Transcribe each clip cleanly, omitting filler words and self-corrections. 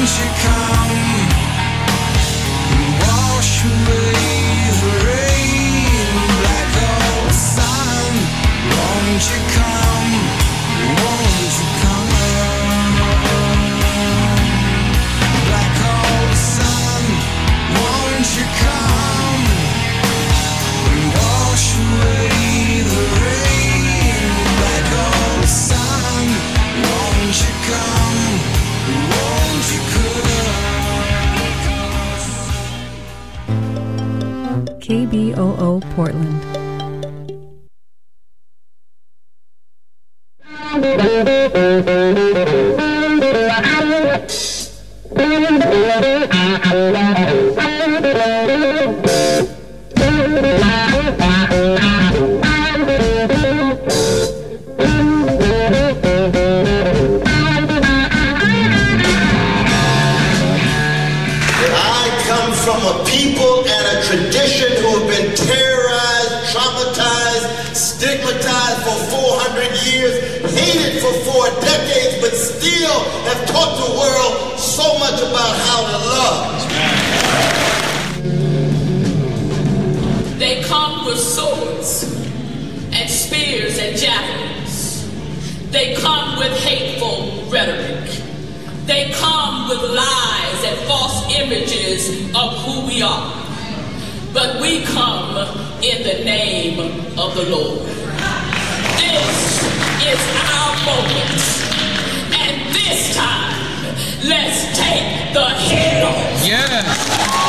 KBOO Portland. Of who we are, but we come in the name of the Lord. This is our moment, and this time, let's take the head off. Yes.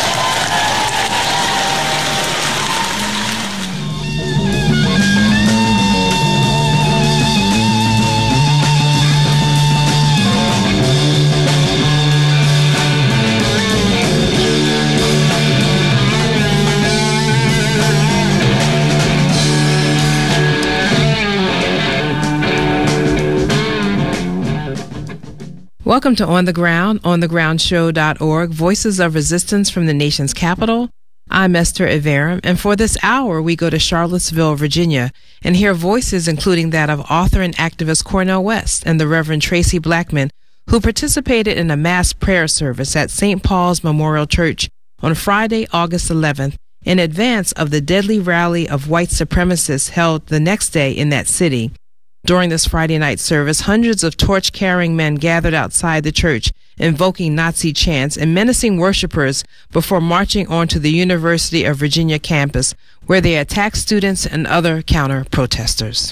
Welcome to On the Ground, onthegroundshow.org, Voices of Resistance from the nation's capital. I'm Esther Iverum, and for this hour, we go to Charlottesville, Virginia, and hear voices including that of author and activist Cornel West and the Reverend Tracy Blackman, who participated in a mass prayer service at St. Paul's Memorial Church on Friday, August 11th, in advance of the deadly rally of white supremacists held the next day in that city. During this Friday night service, hundreds of torch-carrying men gathered outside the church, invoking Nazi chants and menacing worshipers before marching onto the University of Virginia campus, where they attacked students and other counter-protesters.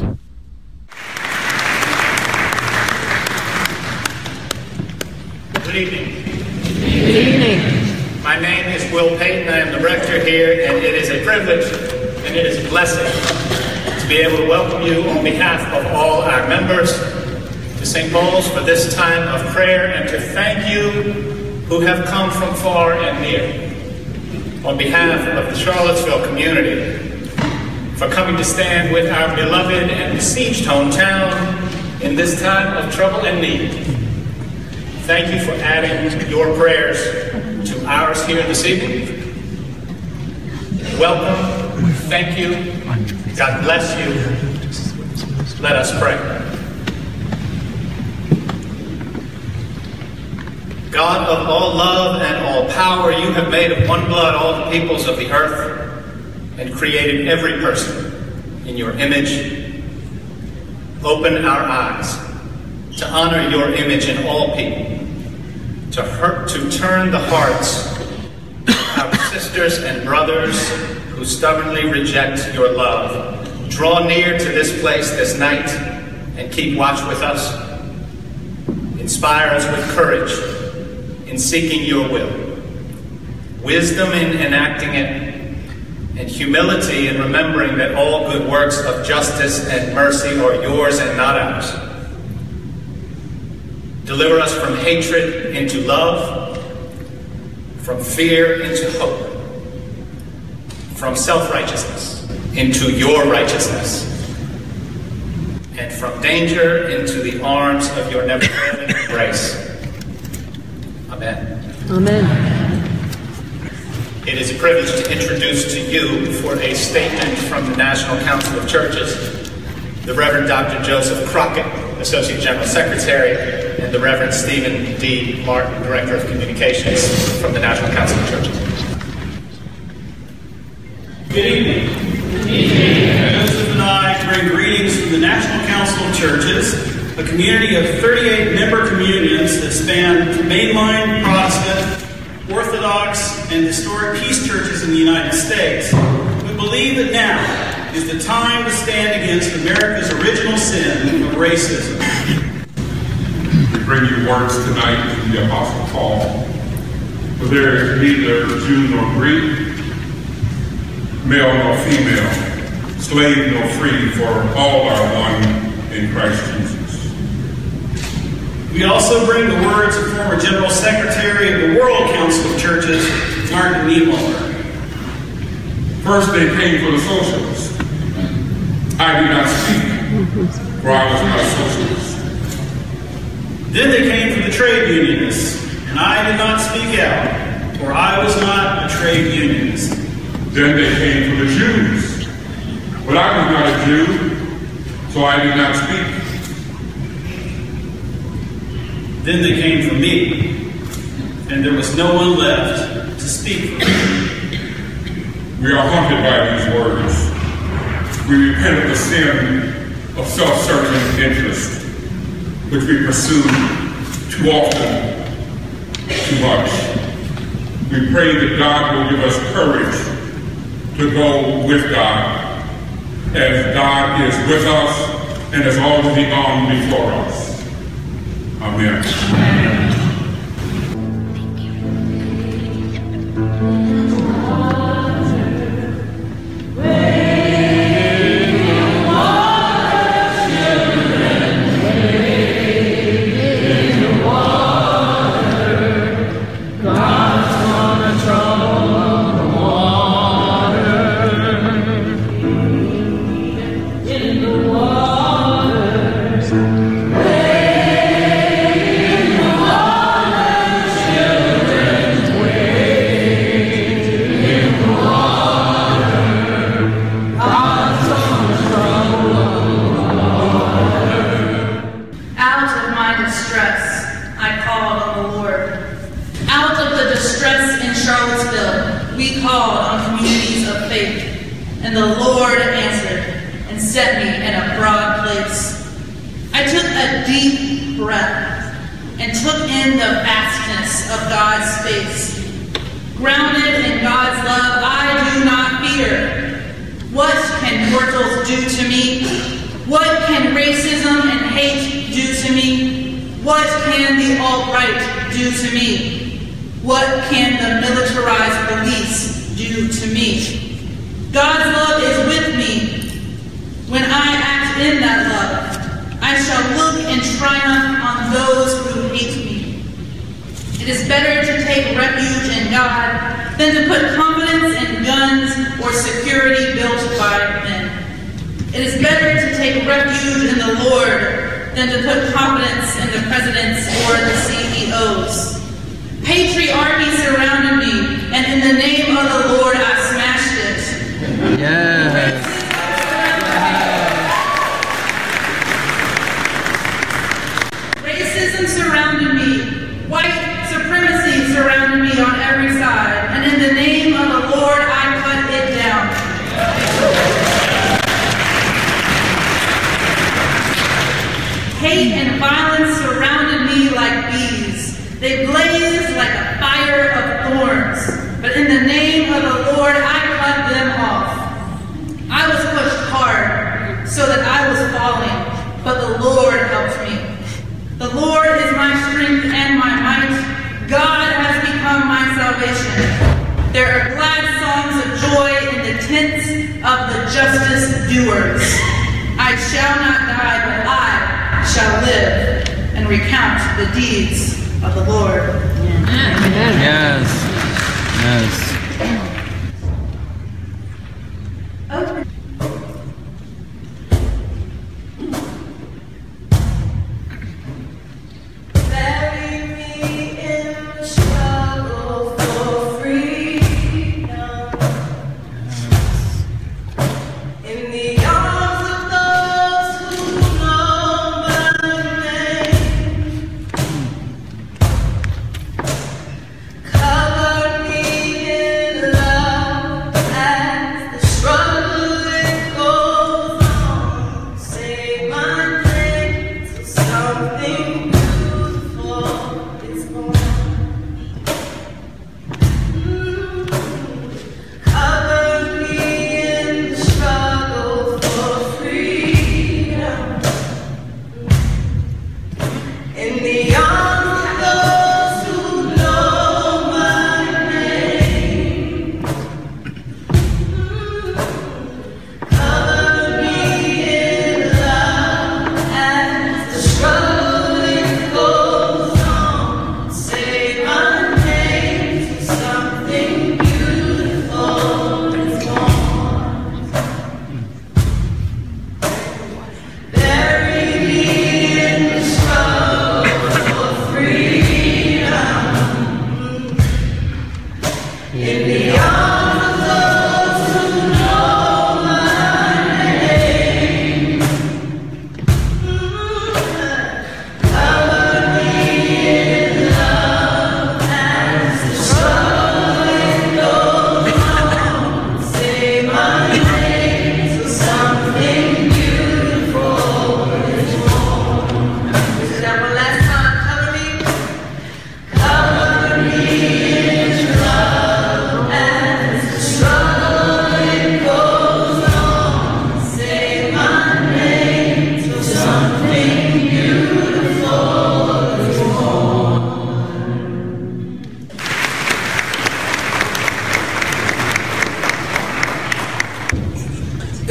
Good evening. Good evening. My name is Will Payton. I am the rector here, and it is a privilege and it is a blessing to be able to welcome you on behalf of all our members to St. Paul's for this time of prayer, and to thank you who have come from far and near on behalf of the Charlottesville community for coming to stand with our beloved and besieged hometown in this time of trouble and need. Thank you for adding your prayers to ours here this evening. Welcome. Thank you. God bless you. Let us pray. God of all love and all power, you have made of one blood all the peoples of the earth and created every person in your image. Open our eyes to honor your image in all people, to turn the hearts of our sisters and brothers who stubbornly reject your love. Draw near to this place this night and keep watch with us. Inspire us with courage in seeking your will, wisdom in enacting it, and humility in remembering that all good works of justice and mercy are yours and not ours. Deliver us from hatred into love, from fear into hope, from self-righteousness into your righteousness, and from danger into the arms of your never-failing grace. Amen. Amen. It is a privilege to introduce to you, for a statement from the National Council of Churches, the Reverend Dr. Joseph Crockett, Associate General Secretary, and the Reverend Stephen D. Martin, Director of Communications from the National Council of Churches. Good evening. Good evening. Joseph and I bring greetings from the National Council of Churches, a community of 38 member communions that span mainline, Protestant, Orthodox, and historic peace churches in the United States. We believe that now is the time to stand against America's original sin of racism. We bring you words tonight from the Apostle Paul. For there is neither Jew nor Greek, male nor female, slave nor free, for all are one in Christ Jesus. We also bring the words of former General Secretary of the World Council of Churches, Martin Niemöller. First they came for the socialists. I did not speak, for I was not a socialist. Then they came for the trade unionists, and I did not speak out, for I was not a trade unionist. Then they came for the Jews, but I was not a Jew, so I did not speak. Then they came for me, and there was no one left to speak for me. We are haunted by these words. We repent of the sin of self-serving interest, which we pursue too often, too much. We pray that God will give us courage to go with God, as God is with us and has already gone before us. Amen.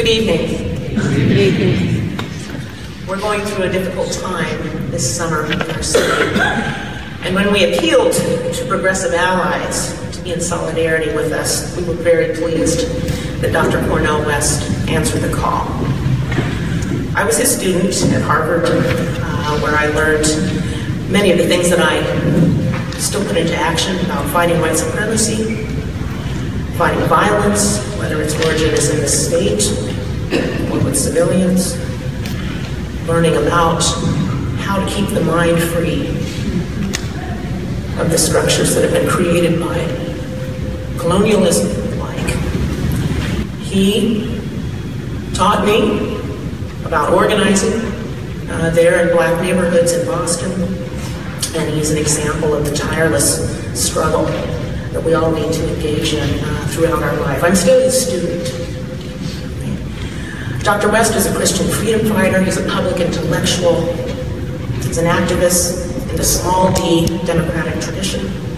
Good evening. Good evening. We're going through a difficult time this summer in our city. And when we appealed to progressive allies to be in solidarity with us, we were very pleased that Dr. Cornel West answered the call. I was his student at Harvard, where I learned many of the things that I still put into action about fighting white supremacy, fighting violence, whether its origin is in the state or with civilians, learning about how to keep the mind free of the structures that have been created by colonialism and the like. He taught me about organizing there in black neighborhoods in Boston, and he's an example of the tireless struggle that we all need to engage in throughout our life. I'm still his student. Dr. West is a Christian freedom fighter. He's a public intellectual. He's an activist in the small d democratic tradition.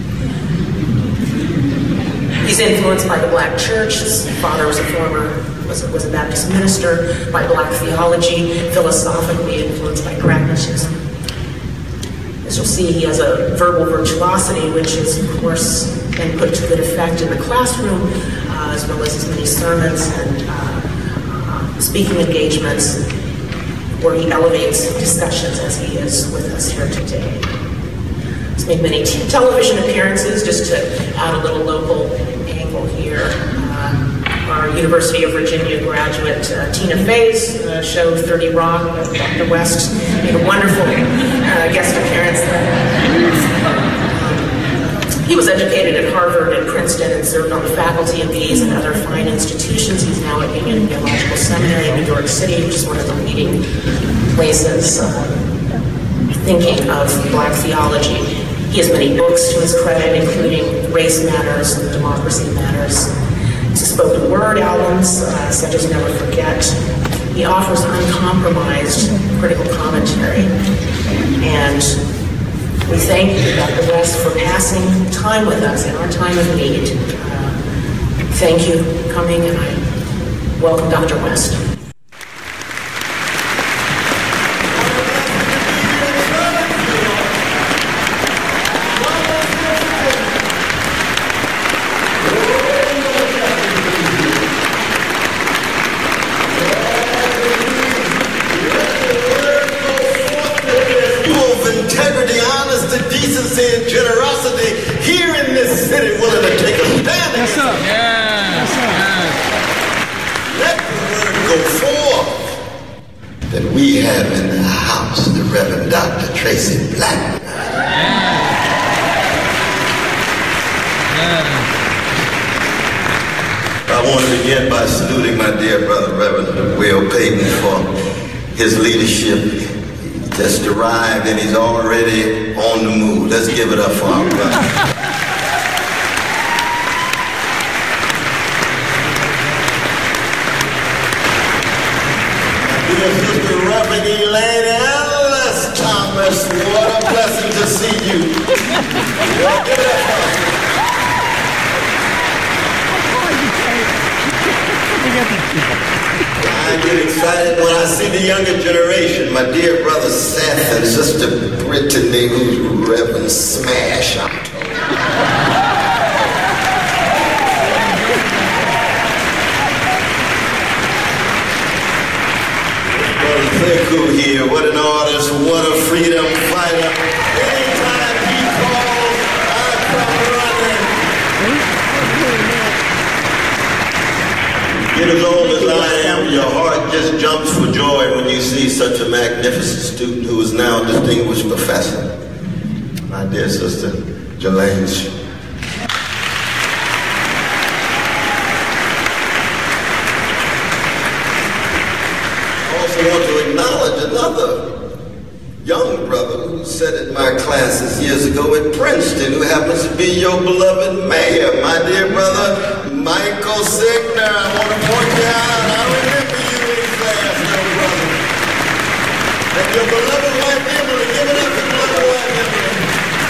He's influenced by the black church. His father was a Baptist minister, by black theology, philosophically influenced by pragmatism. As you'll see, he has a verbal virtuosity, which is, of course, been put to good effect in the classroom, as well as his many sermons and speaking engagements, where he elevates discussions as he is with us here today. He's made many television appearances. Just to add a little local angle here, our University of Virginia graduate Tina Fey's show 30 Rock, Dr. West made a wonderful guest appearance there. He was educated at Harvard and Princeton and served on the faculty of these and other fine institutions. He's now at Union Theological Seminary in New York City, which is one of the leading places thinking of black theology. He has many books to his credit, including Race Matters and Democracy Matters. His spoken word albums, such as Never Forget. He offers uncompromised critical commentary. And we thank you, Dr. West, for passing time with us in our time of need. Thank you for coming, and I welcome Dr. West. His leadership just arrived and he's already on the move. Let's give it up for our brother. Dear Sister Reverend Elaine Ellis Thomas, what a blessing to see you. Give it up for her. I get excited when I see the younger generation. My dear brother Seth and Sister Brittany, who's Reverend Smash, I'm told. Brother Zeku here, what an artist, what a freedom fighter. Anytime he calls, I come running. Get as old as I am, your heart just jumps for joy when you see such a magnificent student who is now a distinguished professor. My dear sister, Jelaine. I also want to acknowledge another young brother who sat in my classes years ago at Princeton, who happens to be your beloved mayor, my dear brother, Michael Signer. I want to point you out. I remember you in class, young brother. And your beloved wife, Emily. Give it up for your beloved wife, Emily.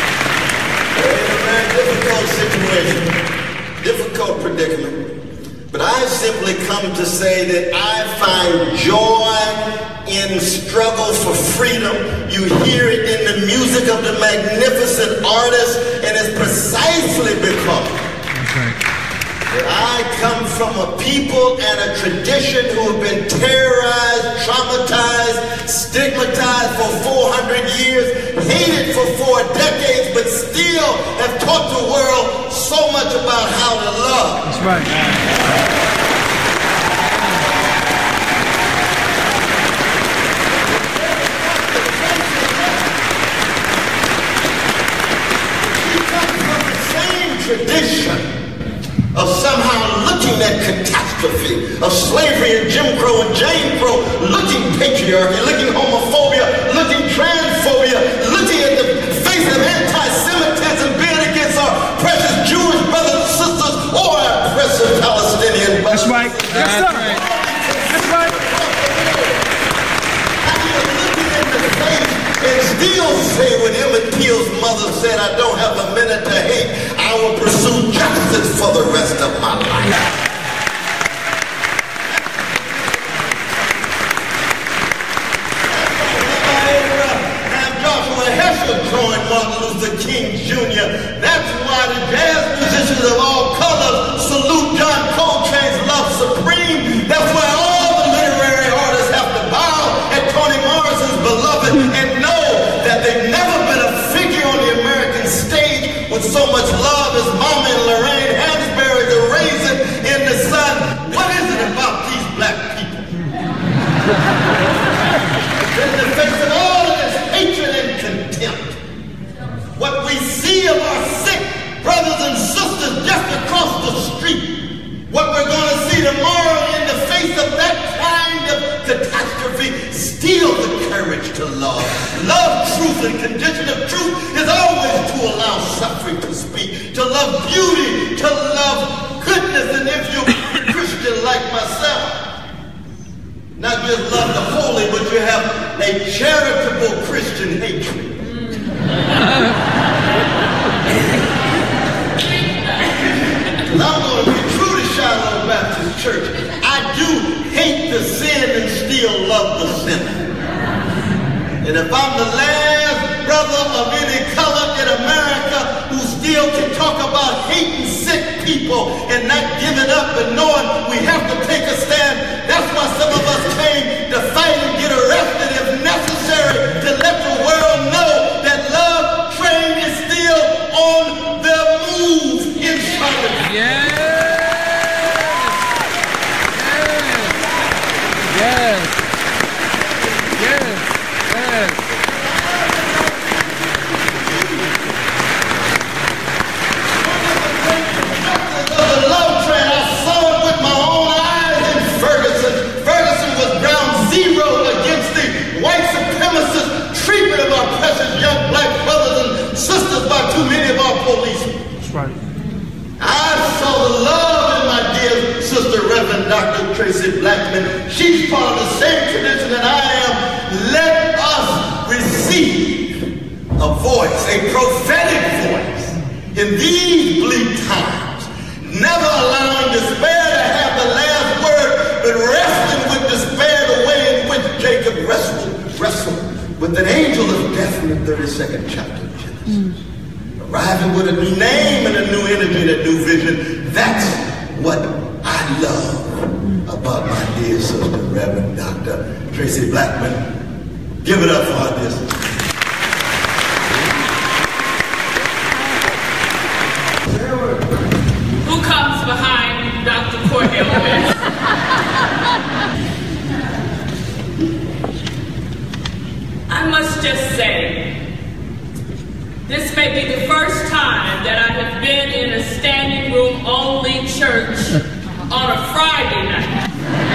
They're in a very difficult situation, difficult predicament. But I simply come to say that I find joy in struggle for freedom. You hear it in the music of the magnificent artists, and it's precisely because that I come from a people and a tradition who have been terrorized, traumatized, stigmatized for 400 years, hated for 4 decades, but still have taught the world so much about how to love. That's right. Tradition of somehow looking at catastrophe, of slavery and Jim Crow and Jane Crow, looking patriarchy, looking homophobia, looking transphobia, looking at the face of anti-Semitism being against our precious Jewish brothers and sisters or our precious Palestinian brothers. That's right. Yes, sir. That's right. And still say what Emmett Peel's mother said, I don't have a minute to hate. I will pursue justice for the rest of my life. And Joshua Heschel joined Martin Luther King Jr. That's why the jazz musicians of all colors salute John Coltrane's Love Supreme. That's why all the literary artists have to bow at Toni Morrison's Beloved and know that they've never been a figure on the American stage with so much love as Mama and Lorraine Hansberry, the raisin in the sun. What is it about these black people? In the face of all of this hatred and contempt, what we see of our sick brothers and sisters just across the street, what we're going to see tomorrow in the face of that kind of catastrophe, still the courage to love. Love truth, and condition of truth is always to allow suffering to speak, to love beauty, to love goodness, and if you're a Christian like myself, not just love the holy, but you have a charitable Christian hatred. I'm going to be true to Shiloh Baptist Church. I do hate the sin and still love the sinner. And if I'm the last brother of any color in America who still can talk about hating sick people and not giving up and knowing we have to take a stand, that's why some of us came to fight and get arrested if necessary, to let the world know that Love Train is still on the move in Charlotte. Yes. Yes. Yes. Yes. The Love Train, I saw it with my own eyes in Ferguson. Ferguson was ground zero against the white supremacist treatment of our precious young black brothers and sisters by too many of our policemen. That's right. I saw the love in my dear sister, Reverend Dr. Tracy Blackman. She's part of the same tradition that I am. Let us receive a voice, a prophetic voice, in these bleak times. Never allowing despair to have the last word, but wrestling with despair the way in which Jacob wrestled with an angel of death in the 32nd chapter of Genesis. Arriving with a new name and a new energy and a new vision. That's what I love about my dear sister, Reverend Dr. Tracy Blackman. Give it up for our dear sister. Who comes behind Dr. Cordell West? I must just say, this may be the first time that I have been in a standing room only church on a Friday night.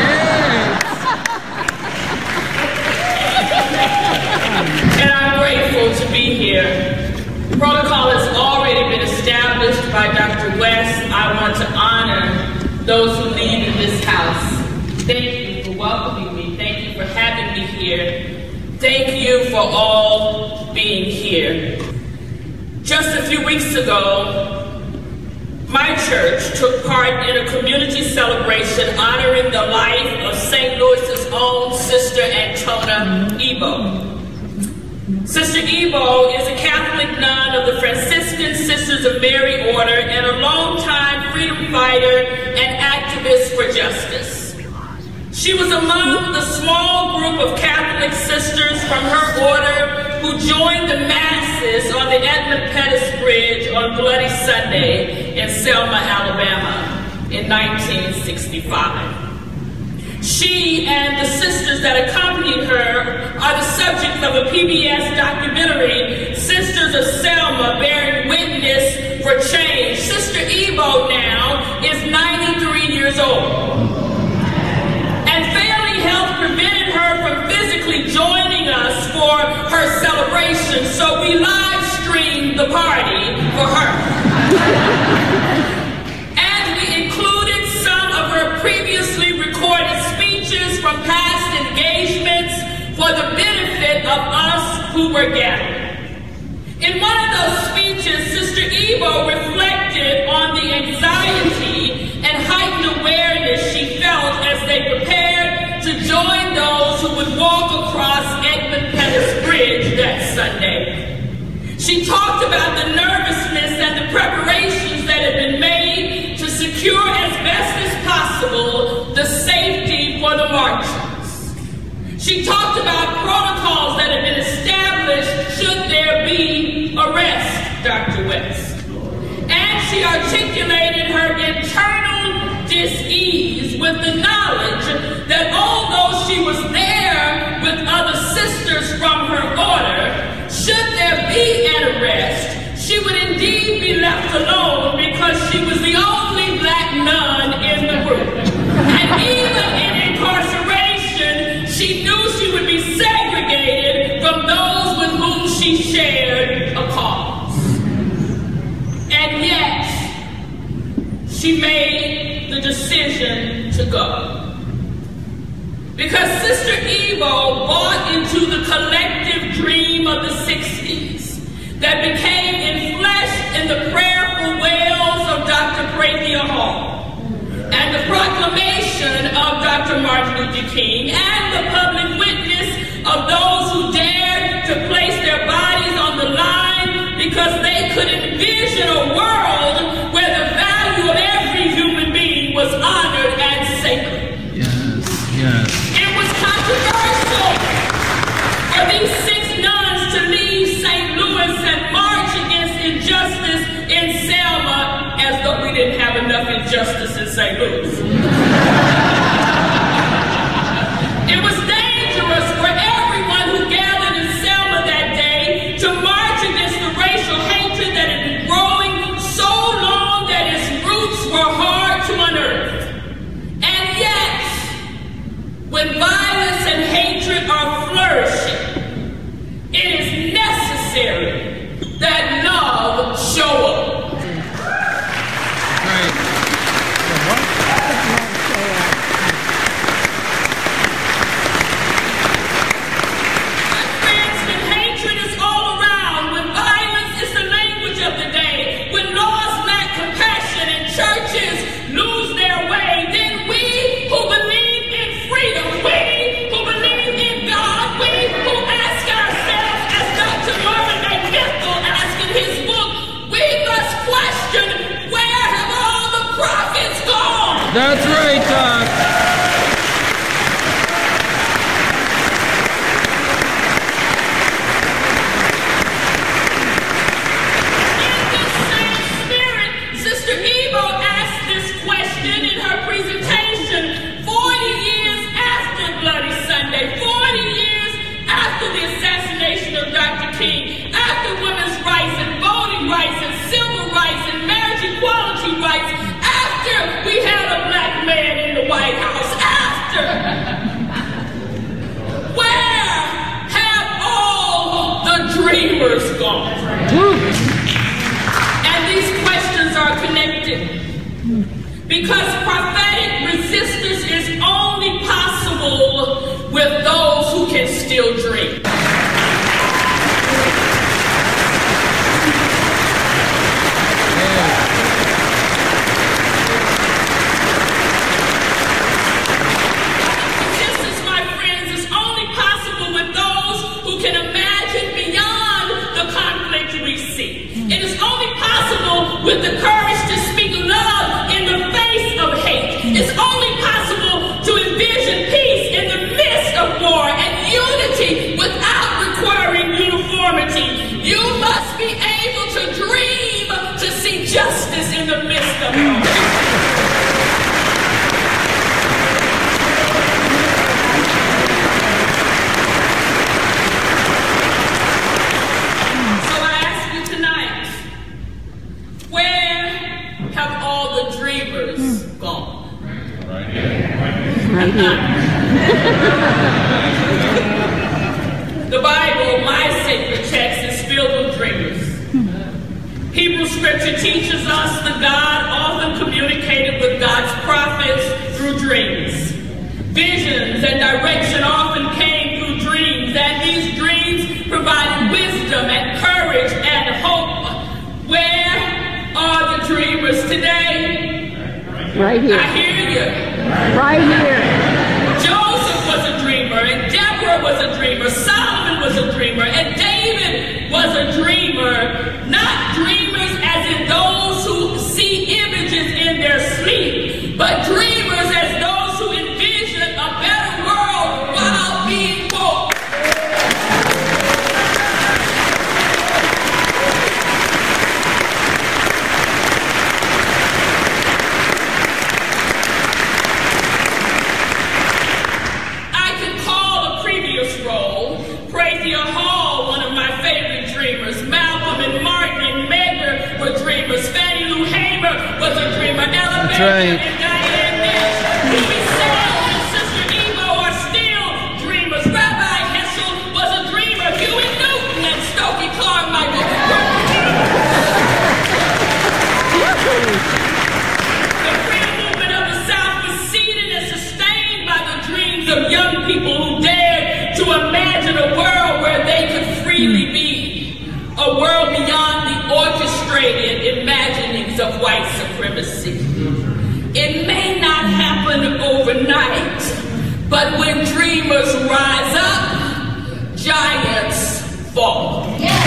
And I'm grateful to be here. Protocol has already been established by Dr. West. I want to honor those who lead in this house. Thank you for welcoming me. Thank you for having me here. Thank you for all being here. Just a few weeks ago, my church took part in a community celebration honoring the life of St. Louis's own Sister Antona Ebo. Sister Ebo is a Catholic nun of the Franciscan Sisters of Mary Order and a longtime freedom fighter and activist for justice. She was among the small group of Catholic sisters from her order who joined the masses on the Edmund Pettus Bridge on Bloody Sunday in Selma, Alabama in 1965. She and the sisters that accompanied her are the subject of a PBS documentary, Sisters of Selma, Bearing Witness for Change. Sister Ebo now is 93 years old. And failing health prevented her from physically joining us for her celebration, so we live streamed the party for her. And we included some of her previously recorded speeches from past engagements for the benefit of us who were gathered. In one of those speeches, Sister Ebo reflected on the anxiety and heightened awareness she felt as they prepared to join those who would walk across Edmund Pettus Bridge that Sunday. She talked about the nervousness and the preparations that had been made to secure as best as possible the safety for the marchers. She talked about protocols that had been established should there be arrest, Dr. West. And she articulated her internal dis-ease with the knowledge that although she was there with other sisters from her order, should there be an arrest, she would indeed be left alone because she was the only black nun in the group. And even in incarceration, she knew she would be segregated from those with whom she shared a cause. And yet, she made the decision to go. Because Sister Ebo bought into the collective dream of the 60s that became enfleshed in the prayerful wails of Dr. Prathia Hall and the proclamation of Dr. Martin Luther King and the public witness of those who dared to place their bodies on the line because they could envision a world where the value of every human being was honored and sacred. It was controversial for these 6 nuns to leave St. Louis and march against injustice in Selma as though we didn't have enough injustice in St. Louis. It was dangerous for everyone who gathered in Selma that day to march against the racial hatred that had been growing so long that its roots were hard to unearth. And yet, when violence and hatred are flourishing, it is necessary that love show up. That's right, Doc. In this same spirit, Sister Ebo asked this question in her presentation 40 years after Bloody Sunday, 40 years after the assassination of Dr. King, after women's rights and voting rights and civil rights and marriage equality rights, after we had a black man in the White House, after. Where have all the dreamers gone? And these questions are connected because prophetic resistance is only possible with those who can still dream. with the courage to speak love in the face of hate. It's only possible to envision peace in the midst of war and unity without requiring uniformity. You must be able to dream to see justice in the midst of war. Right here. The Bible, my sacred text, is filled with dreamers. Hebrew scripture teaches us that God often communicated with God's prophets through dreams. Visions and direction often came through dreams, and these dreams provided wisdom and courage and hope. Where are the dreamers today? Right here. I hear you. Right here. Joseph was a dreamer, and Deborah was a dreamer, Solomon was a dreamer, and David was a dreamer. Not dreamers as in those who see images in their sleep, but dreamers as those who envision a better world while being woke. Right. And Diane Nash, Louis Sale, and Sister Eva are still dreamers. Rabbi Heschel was a dreamer. Huey Newton and Stokely Carmichael. The freedom movement of the South was seeded and sustained by the dreams of young people who dared to imagine a world where they could freely be. A world beyond the orchestrated imaginings of white supremacy. It may not happen overnight, but when dreamers rise up, giants fall.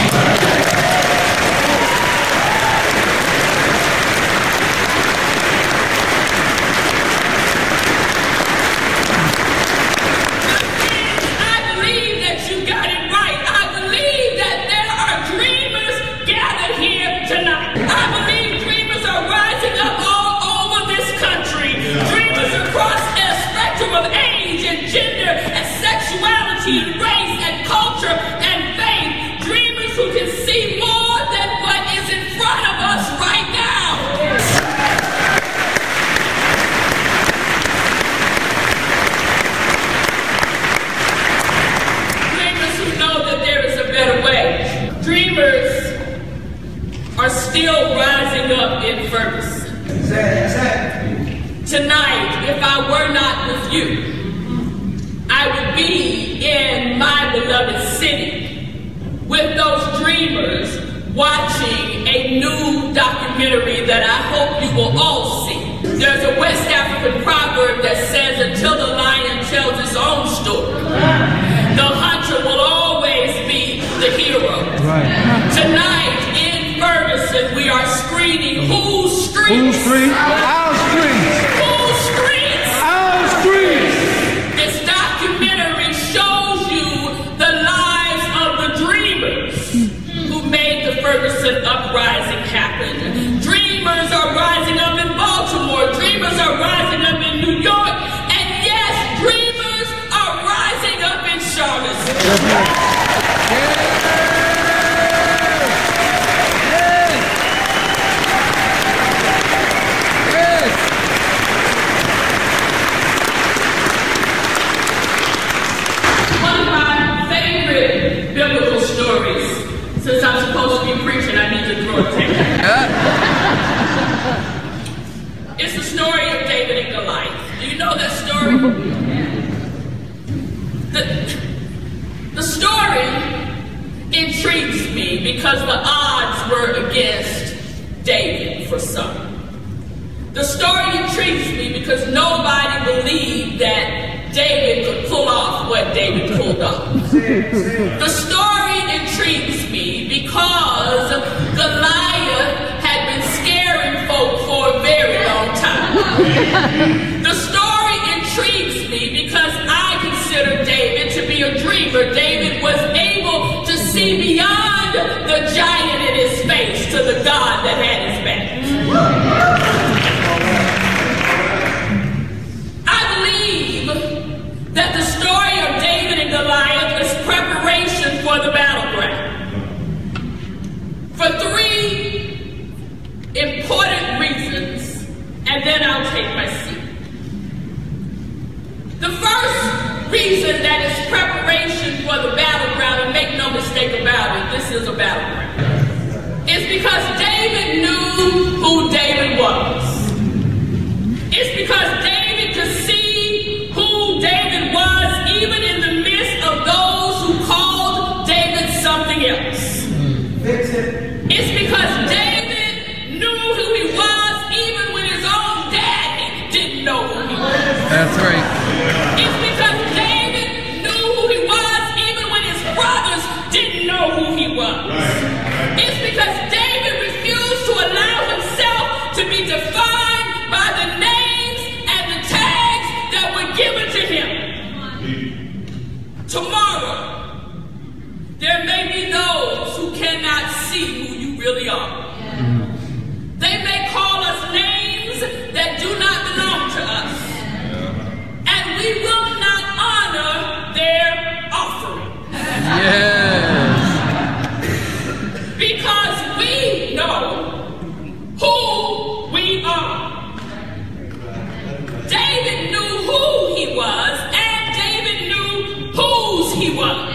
I believe that you got it right. I believe that there are dreamers gathered here tonight. I believe dreamers are rising up all over this country. Dreamers across a spectrum of age and gender and sexuality and race and culture and faith. Dreamers who can see more than what is in front of us right now. Dreamers who know that there is a better way. Dreamers are still rising up in Ferguson. Tonight, if I were not with you, I would be in my beloved city with those dreamers watching a new documentary that I hope you will all see. There's a West African proverb that says, until the lion tells its own story, the hunter will always be the hero. Right. Tonight in Ferguson, we are screening Whose Streets? Whose street? Our streets. Whose Streets? Our streets. This documentary shows you the lives of the dreamers who made the Ferguson uprising happen. Dreamers are rising up in Baltimore. Dreamers are rising up in New York. And yes, dreamers are rising up in Charlottesville. One of my favorite biblical stories, since I'm supposed to be preaching, I need to draw attention. It's the story of David and Goliath. Do you know that story? The story intrigues me because the odds were against David for some. The story intrigues me because nobody believed that David could pull off what David pulled off. The story intrigues me because Goliath had been scared The story intrigues me because I consider David to be a dreamer. David was able to see beyond the giant in his face to the God that had his back. I believe that the story of David and Goliath is preparation for the battleground. For three important reasons, and then I'll take my seat. The first reason that it's preparation for the battleground, and make no mistake about it, this is a battleground, is because David knew who David was. It's because David could see who David was even in the midst of those who called David something else. It's because David knew who he was even when his own daddy didn't know who he was. That's right. It's because David knew who he was even when his brothers didn't know who he was. It's because David refused to allow himself to be defined by the names and the tags that were given to him. Tomorrow, there may be those who cannot see who you really are. They may call us names that do not belong to us. And we will not honor their offering. Yes. Because we know who we are. David knew who he was, and David knew whose he was.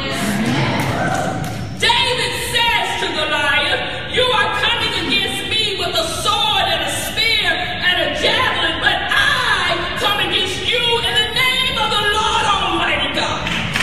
David says to Goliath, "You are coming against me with a sword and a spear and a javelin, but I come against you in the name of the Lord Almighty God."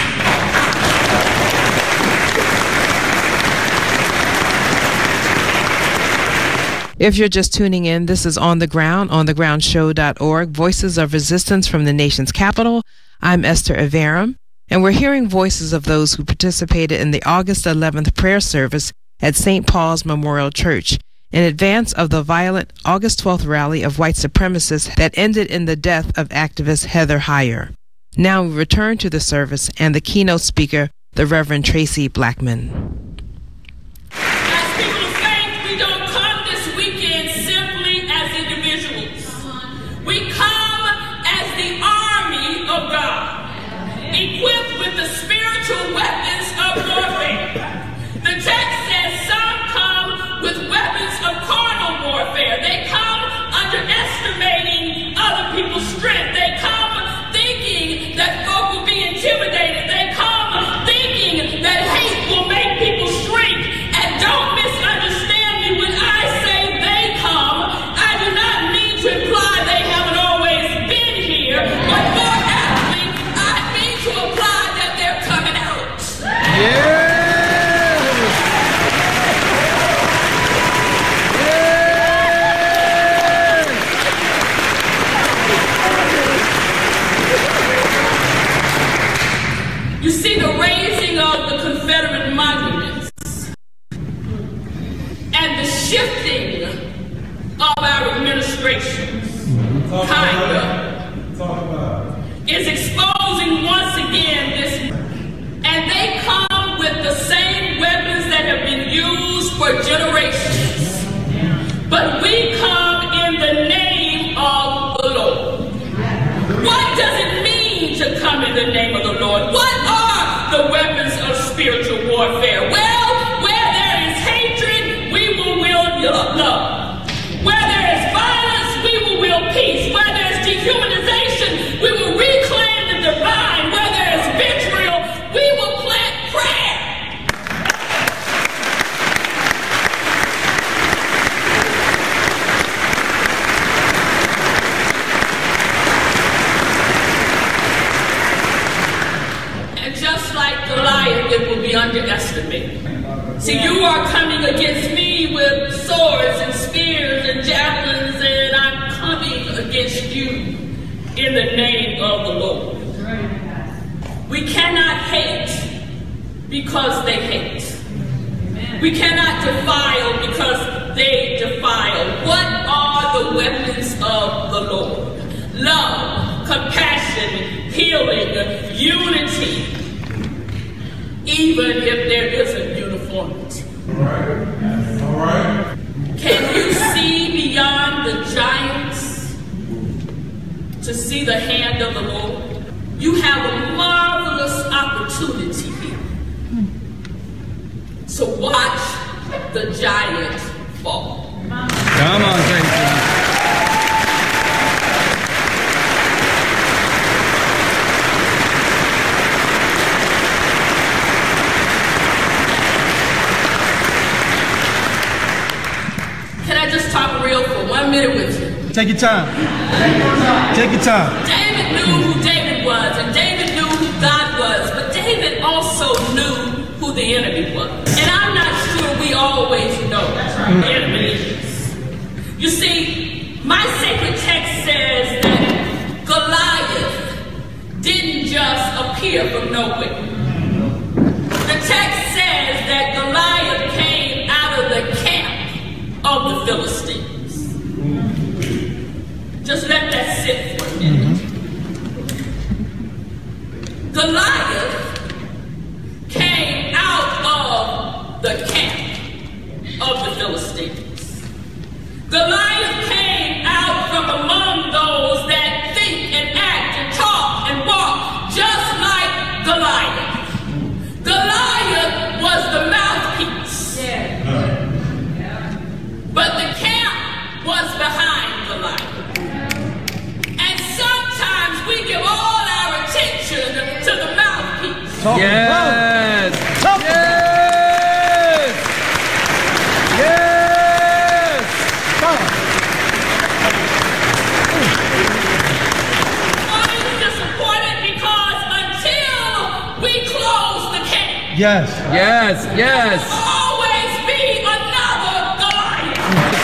If you're just tuning in, this is On the Ground, onthegroundshow.org, Voices of Resistance from the Nation's Capital. I'm Esther Averum, and we're hearing voices of those who participated in the August 11th prayer service at St. Paul's Memorial Church in advance of the violent August 12th rally of white supremacists that ended in the death of activist Heather Heyer. Now we return to the service and the keynote speaker, the Reverend Tracy Blackman. As people of faith, we don't come this weekend simply as individuals. We come as the army of God, equipped with the spiritual weapons of warfare. The text says some come with weapons of carnal warfare. They come underestimating other people's strength. They come thinking that folk will be intimidated. They come thinking that hate will make people shrink. And don't misunderstand me when I say they come. I do not mean to imply they haven't always been here, but more aptly, I mean to imply that they're coming out. Yeah. You see, the raising of the Confederate monuments and the shifting of our administrations is exposing once again this, and they come with the same weapons that have been used for generations. But we come in the name of the Lord. What does it mean to come in the name of the Lord? What are the weapons of spiritual warfare? Well, where there is hatred, we will wield love. Where there is violence, we will wield peace. Where there is dehumanization, we will reclaim the divine. Where there is vitriol, we will plant prayer. And just like Goliath, it will be underestimated. See, you are coming against me with swords and spears and javelins, and I'm coming against you in the name of the Lord. We cannot hate because they hate. We cannot defile because they defile. What are the weapons of the Lord? love, compassion, healing, unity, even if there isn't uniformity. All right. Can you see beyond the giants to see the hand of the Lord? You have a marvelous opportunity here. So watch the giant fall. Come on, Jason. Can I just talk real for 1 minute with you? Take your time. Take your time. David knew who David was, and David knew who God was, but David also knew who the enemy was. And I'm not sure we always know who the enemy is. You see, my sacred text says that Goliath didn't just appear from nowhere. The text says that Goliath came out of the camp of the Philistines. Just let that sit for a minute. Goliath came out of the camp of the Philistines. Goliath came out from among those that think and act and talk and walk just like Goliath. Goliath was the mouthpiece. But the camp was behind Goliath. And sometimes we give all our attention to the mouthpiece. Yes. Yes. Yes. Why is this important? Because until we close the camp, Yes. Yes. Yes. there will always be another Goliath.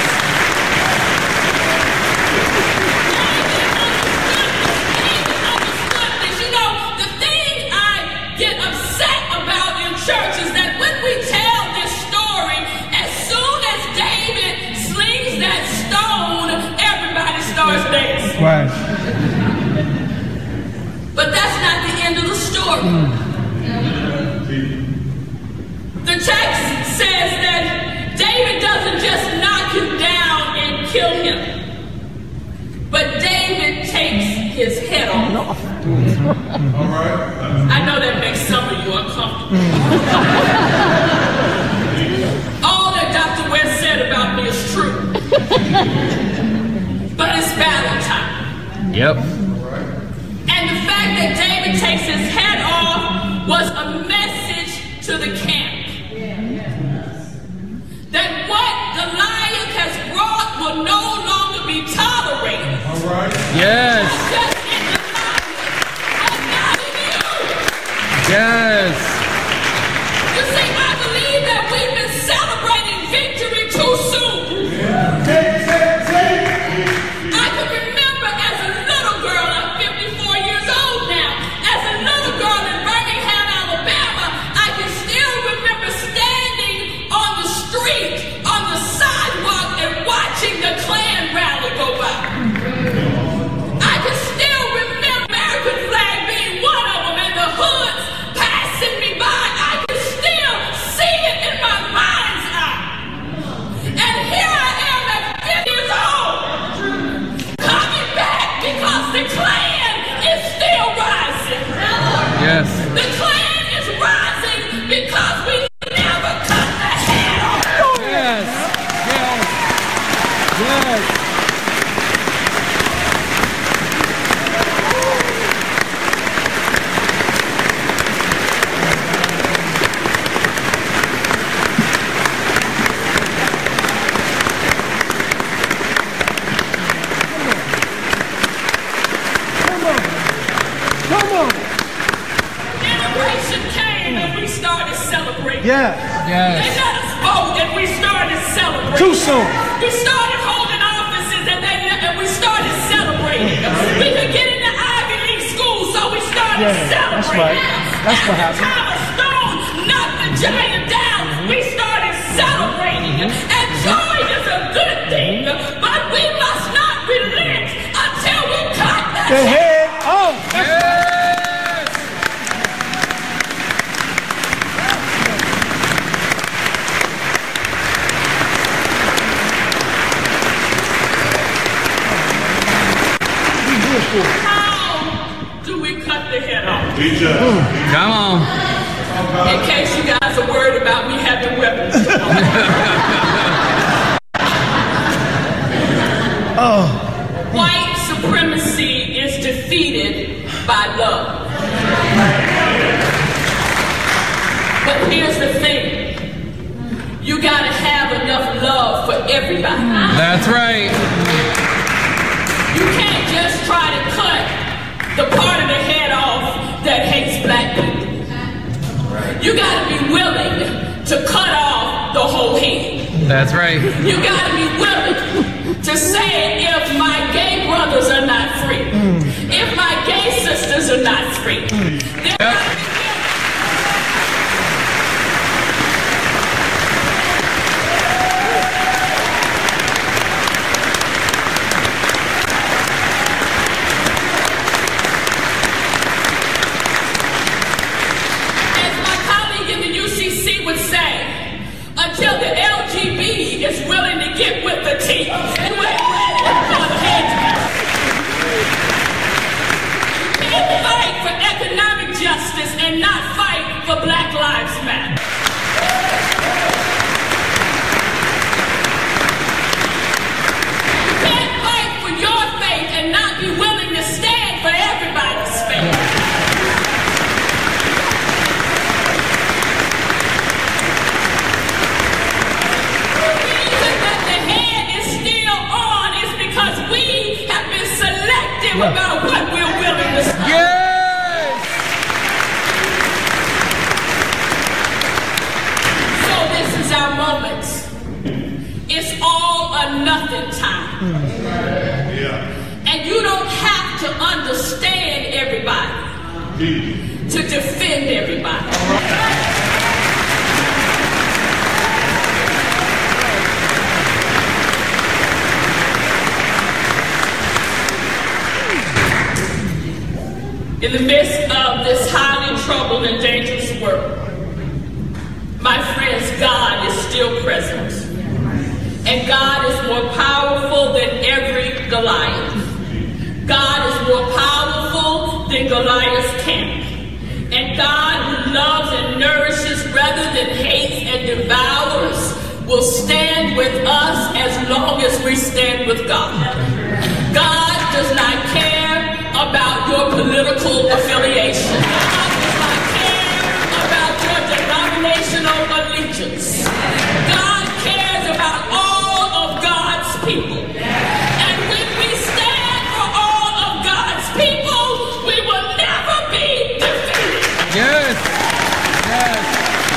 You know, the thing I get upset about in church is that when we tell this story, as soon as David slings that stone, everybody starts dancing. Right. But that's not the end of the story. The text says that David doesn't just knock him down and kill him, but David takes his head off. All right. I know that makes some of you uncomfortable. All that Dr. West said about me is true. But it's battle time. Yep. And the fact that David takes his head off was a message to the camp. That what Goliath has brought will no longer be tolerated. All right. Yes. Just in Goliath, and not in you. Yes. You see, I believe that we've been celebrating victory too soon. I can remember as a little girl, I'm 54 years old now, as a little girl in Birmingham, Alabama, I can still remember standing on the street, on the sidewalk, and watching the Klan rally go by. I can still remember American flag being one of them and the hoods passing me by. I can still see it in my mind's eye. And here I am at 50 years old, coming back because the Klan is still rising. Yes. The Klan is rising because we never cut the head off. Yes. Yes. Yes. Generation came and we started celebrating. Yeah. They Yes. let us vote and we started celebrating. Too soon. We started holding offices and we started celebrating. We could get into Ivy League schools, so we started Yeah, that's celebrating. right. That's what Every happened. time a stone knocked the giant down, we started celebrating. And joy is a good thing, but we must not relent until we cut Powerful. How do we cut the head off? Come on. In case you guys are worried about me having weapons. White supremacy is defeated by love. But here's the thing. You gotta have enough love for everybody. That's right. You can't just try to cut the part of the head off that hates black people. You gotta be willing to cut off the whole head. That's right. You gotta be willing to say, if my gay brothers are not free, if my gay sisters are not free, then as my colleague in the UCC would say, until the LGB is willing to get with the team and we're ready for the head. You can't fight for economic justice and not fight for Black Lives Matter. You can't fight for your faith and not be willing to stand for everybody's faith. We have been selective about what we're willing to stop. Yes! So this is our moment. It's all or nothing time. And you don't have to understand everybody to defend everybody. In the midst of this highly troubled and dangerous world, my friends, God is still present. And God is more powerful than every Goliath. God is more powerful than Goliath's camp. And God, who loves and nourishes rather than hates and devours, will stand with us as long as we stand with God. God does not care about your political affiliation. God does not care about your denominational allegiance. God cares about all of God's people. And when we stand for all of God's people, we will never be defeated. Yes. Yes.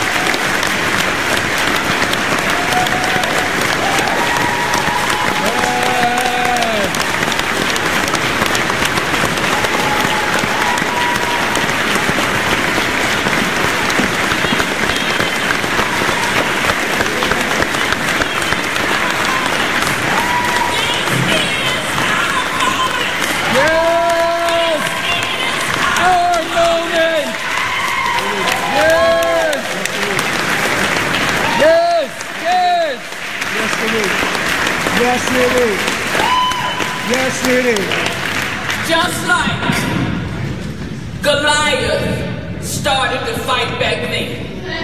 Yes, it is. Yes, it is. Just like Goliath started to fight back then,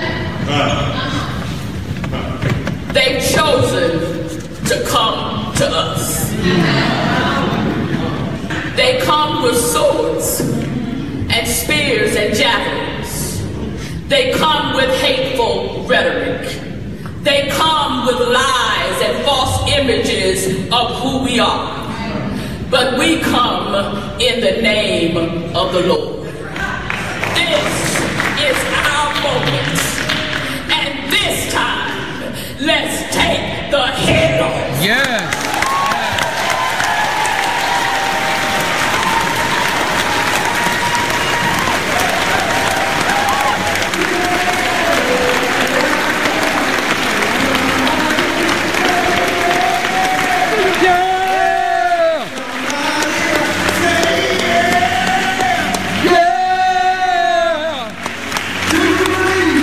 they've chosen to come to us. They come with swords and spears and javelins. They come with hateful rhetoric. They come with lies and false images of who we are. But we come in the name of the Lord. This is our moment. And this time, let's take the head off. Yes.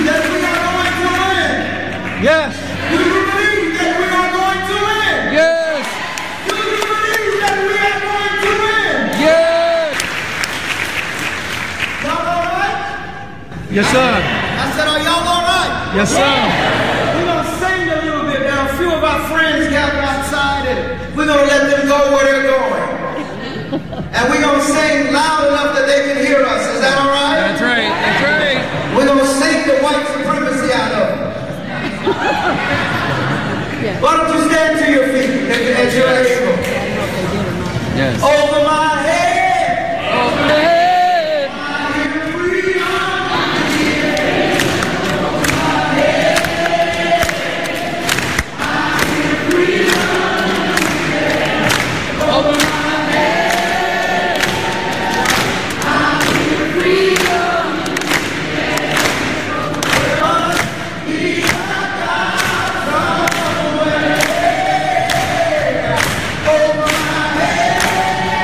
Yes. Yes. Yes, sir. I said, are y'all all right? Yes, sir. We're going to sing a little bit. There are a few of our friends gathered outside, and we're going to let them go where they're going. And we're going to sing loud enough that they can hear us. Is that all right? That's right. That's right. We're going to sing the white supremacy out of it. Why don't you stand to your feet as you're able? Yes. Over my head. Over the head. Over my head.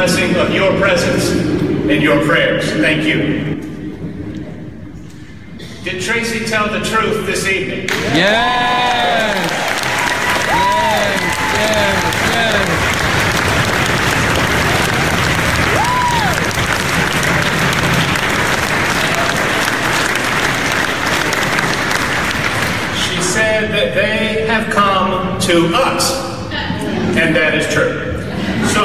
blessing of your presence and your prayers. Thank you. Did Tracy tell the truth this evening? Yes! She said that they have come to us, and that is true. So,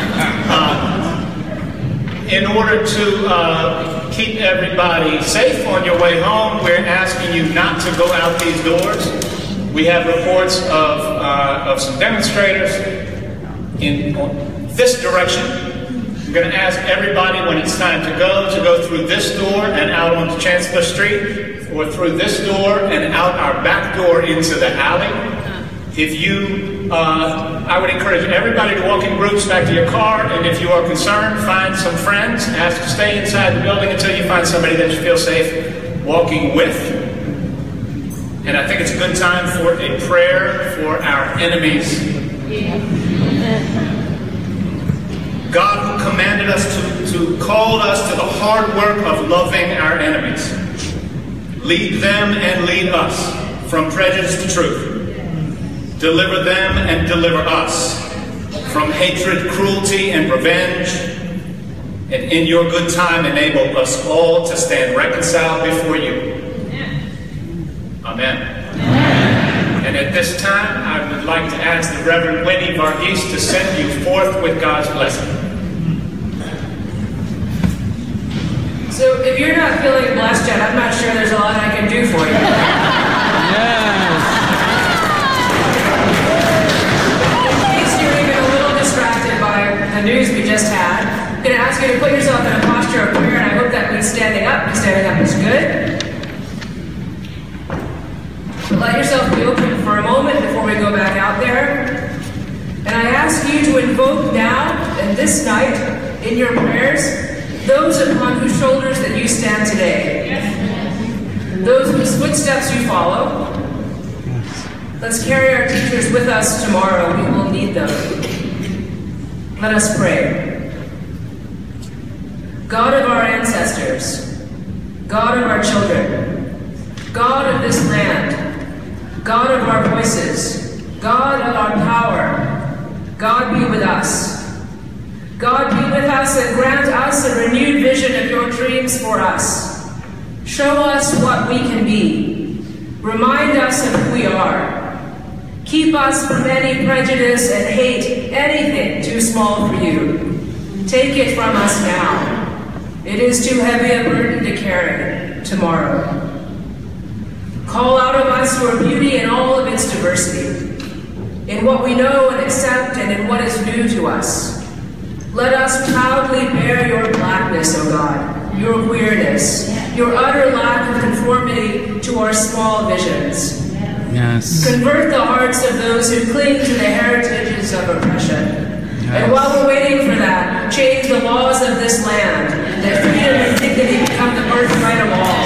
in order to keep everybody safe on your way home, we're asking you not to go out these doors. We have reports of some demonstrators in this direction. I'm going to ask everybody when it's time to go through this door and out onto Chancellor Street, or through this door and out our back door into the alley. If you, I would encourage everybody to walk in groups back to your car, and if you are concerned, find some friends, ask to stay inside the building until you find somebody that you feel safe walking with. And I think it's a good time for a prayer for our enemies. God who commanded us to call us to the hard work of loving our enemies. Lead them and lead us from prejudice to truth. Deliver them and deliver us from hatred, cruelty, and revenge. And in your good time, enable us all to stand reconciled before you. Amen. And at this time, I would like to ask the Reverend Winnie Varghese to send you forth with God's blessing. So if you're not feeling blessed yet, I'm not sure there's a lot I can do for you. Yes! The news we just had. I'm going to ask you to put yourself in a posture of prayer, and I hope that means standing up. Standing up is good. But let yourself be open for a moment before we go back out there. And I ask you to invoke now and this night in your prayers those upon whose shoulders that you stand today. Those whose footsteps you follow. Let's carry our teachers with us tomorrow. We will need them. Let us pray. God of our ancestors, God of our children, God of this land, God of our voices, God of our power, God be with us. God be with us and grant us a renewed vision of your dreams for us. Show us what we can be. Remind us of who we are. Keep us from any prejudice and hate, anything too small for you. Take it from us now. It is too heavy a burden to carry tomorrow. Call out of us your beauty in all of its diversity, in what we know and accept and in what is new to us. Let us proudly bear your blackness, O God, your queerness, your utter lack of conformity to our small visions. Yes. Convert the hearts of those who cling to the heritages of oppression. Yes. And while we're waiting for that, change the laws of this land, that freedom and dignity become the birthright of all.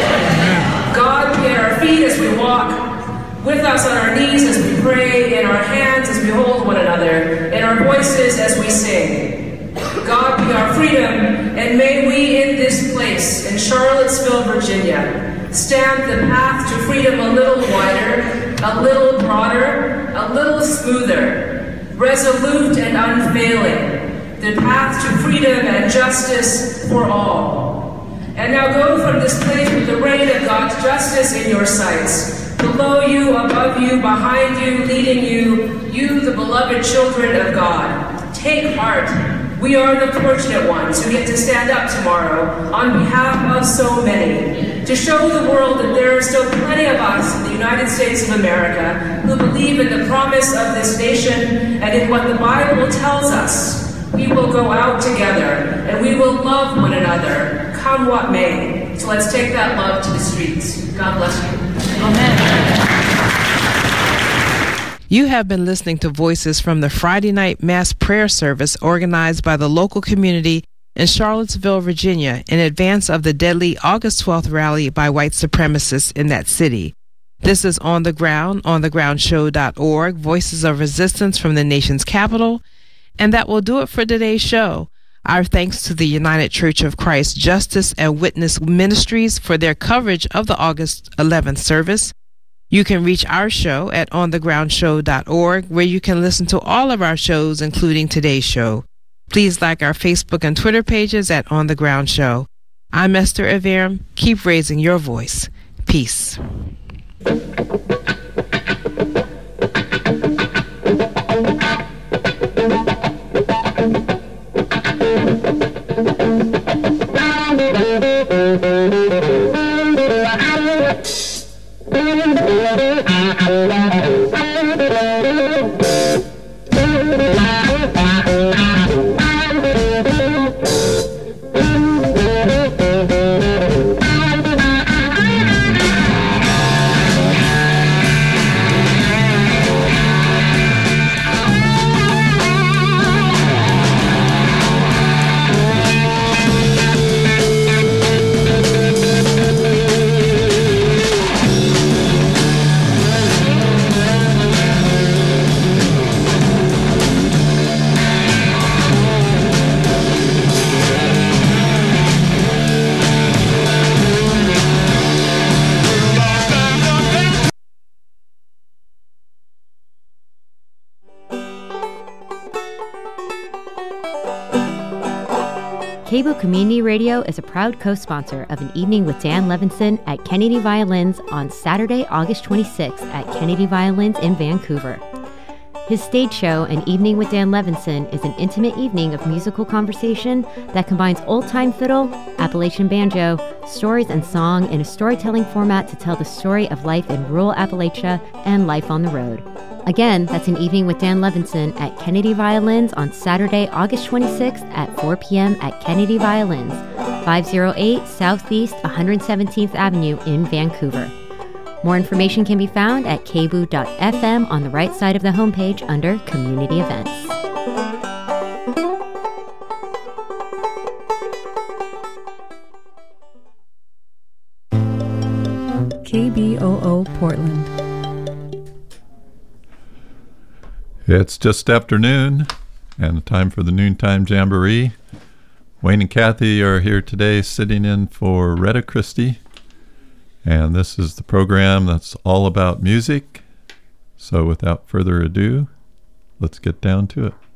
God, be at our feet as we walk, with us on our knees as we pray, in our hands as we hold one another, in our voices as we sing. God, be our freedom, and may we in this place, in Charlottesville, Virginia, stand the path to freedom a little wider, a little broader, a little smoother, resolute and unfailing, the path to freedom and justice for all. And now go from this place with the reign of God's justice in your sights, below you, above you, behind you, leading you, you the beloved children of God. Take heart. We are the fortunate ones who get to stand up tomorrow on behalf of so many, to show the world that there are still plenty of us in the United States of America who believe in the promise of this nation and in what the Bible tells us. We will go out together and we will love one another, come what may. So let's take that love to the streets. God bless you. Amen. You have been listening to Voices from the Friday night mass prayer service organized by the local community in Charlottesville, Virginia, in advance of the deadly August 12th rally by white supremacists in that city. This is On the Ground, onthegroundshow.org, Voices of Resistance from the nation's capital. And that will do it for today's show. Our thanks to the United Church of Christ Justice and Witness Ministries for their coverage of the August 11th service. You can reach our show at onthegroundshow.org, where you can listen to all of our shows, including today's show. Please like our Facebook and Twitter pages at On the Ground Show. I'm Esther Averum. Keep raising your voice. Peace. KBOO Community Radio is a proud co-sponsor of An Evening with Dan Levinson at Kennedy Violins on Saturday, August 26th at Kennedy Violins in Vancouver. His stage show, An Evening with Dan Levinson, is an intimate evening of musical conversation that combines old-time fiddle, Appalachian banjo, stories and song in a storytelling format to tell the story of life in rural Appalachia and life on the road. Again, that's An Evening with Dan Levinson at Kennedy Violins on Saturday, August 26th at 4 p.m. at Kennedy Violins, 508 Southeast 117th Avenue in Vancouver. More information can be found at kboo.fm on the right side of the homepage under Community Events. KBOO Portland. It's just afternoon and time for the Noontime Jamboree. Wayne and Kathy are here today sitting in for Retta Christie. And this is the program that's all about music. So without further ado, let's get down to it.